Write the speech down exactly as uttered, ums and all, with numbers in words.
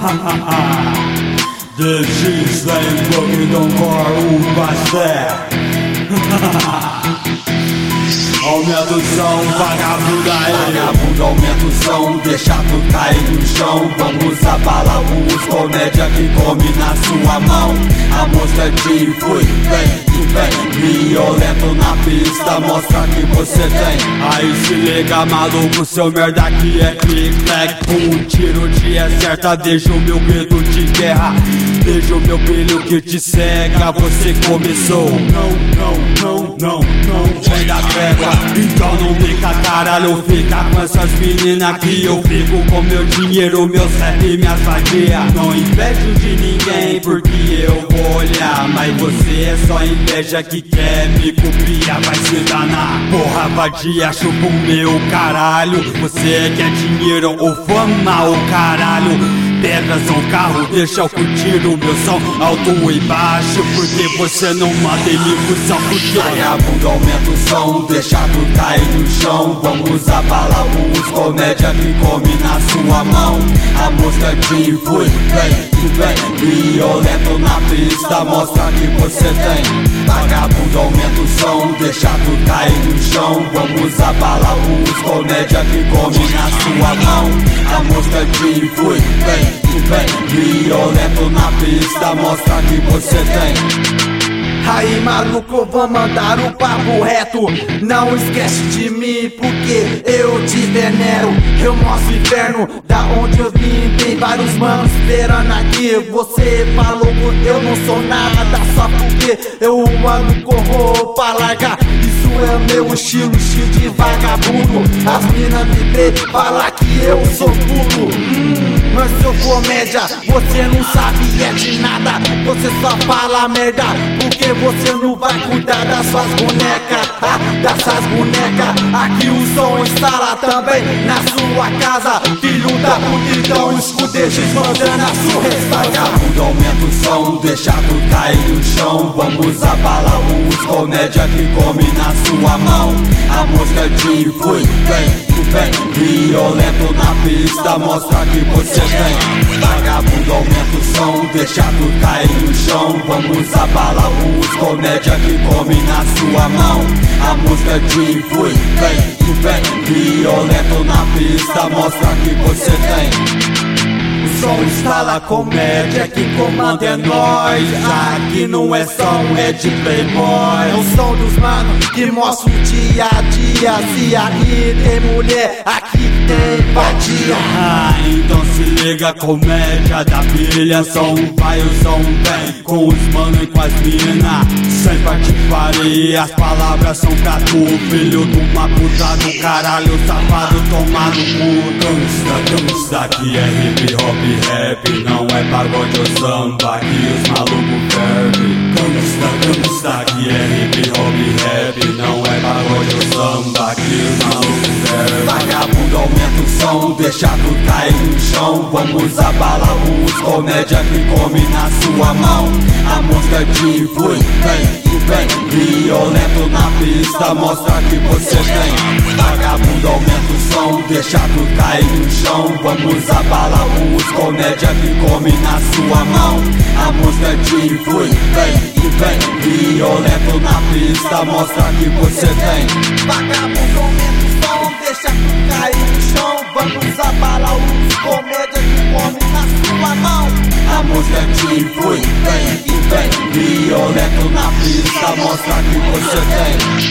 Desistem porque dão cor o pastel. Aumenta o som, vagabundo aí. Vagabundo, aumenta o som, deixa tudo cair no chão. Vamos abalar os comédia que come na sua mão. A música de fui, vem, tu vem. Violento na pista, mostra que você tem. Aí se liga, maluco, seu merda aqui é click-clack. Com um tiro te acerta, deixa o meu grito de guerra. Deixa o meu brilho que te cega. Você começou, não, não, não, não, não. Vem da trégua, então não fica, caralho. Fica com essas meninas que eu fico com meu dinheiro, meu rap e minhas vadias. Não invejo de ninguém porque eu vou olhar, mas você é só inveja que quer me copiar. Vai se danar, porra vadia, chupa o meu caralho. Você quer dinheiro ou fama ou caralho? Pedras são carro, deixa eu curtir o meu som alto e baixo, porque você não manda em mim cuzão. Porque vagabundo, aumenta o som, deixa tudo cair no chão. Vamos abalar os comédia que come na sua mão. A música de fui, vem, tu vem. Violento na pista, mostra que você tem. Vagabundo, aumenta o som, deixa tudo cair no chão. Vamos abalar os comédia que come na sua mão. A música de fui, vem, tu vem. Violento na pista, mostra que você tem. Aí maluco, vou mandar o papo reto. Não esquece de mim porque eu te venero. Eu mostro o inferno da onde eu vim. Tem vários manos esperando aqui. Você falou que eu não sou nada, só porque eu ando com roupa larga. Isso é meu estilo, estilo de vagabundo. As minas me vê falar que eu sou pulo. hum, Mas seu comédia, você não sabe é de nada. Você só fala merda porque você não vai cuidar das suas bonecas, ah, dessas bonecas. Aqui o som instala também na sua casa. Filho da puta, então escudeja mandando a sua ressaca. Vagabundo, aumenta o som, deixa tudo cair no chão. Vamos abalar os comédia que come na sua mão. A música de fui, vem, tu vem. Violento na pista, mostra que você tem. Vagabundo, aumenta o som, deixa tudo cair no chão. Vamos abalar os comédia que come na sua mão. A música de fui, vem, tu vem. Violento na pista, mostra que você tem. O som instala comédia, que comanda é nós. Aqui não é som, é de playboy. É o som dos manos que mostra o dia a dia. Se aí tem mulher, aqui tem vadia. Ah, então se liga, comédia da pilha. Som vai, o som vem, com os manos e com as mina. Sem patifaria, as palavras são pra tu. Filho de uma puta do caralho, safado, toma no cu. Gangsta, gangsta, aqui é hip hop. Rap não é pagode ou samba, aqui os malucos fervem. Gangsta, gangsta, aqui é hip hop rap, não é pagode ou samba, aqui os malucos fervem. Vagabundo, aumenta o som, deixa tudo cair no chão. Vamos abalar os comédia que come na sua mão. A música de fui, vem, tu vem. Violento na pista, mostra que você tem. Vagabundo, aumenta o som, deixa tudo cair no chão. Vamos abalar os comédia que come na sua mão. A música de fui, vem, tu vem. Violento na pista, mostra que você tem. Vagabundo, aumenta o som, deixa tudo cair no chão. Vamos abalar os comédia que come na sua mão. A música de fui, vem, tu vem. Violento na pista, mostra que você tem.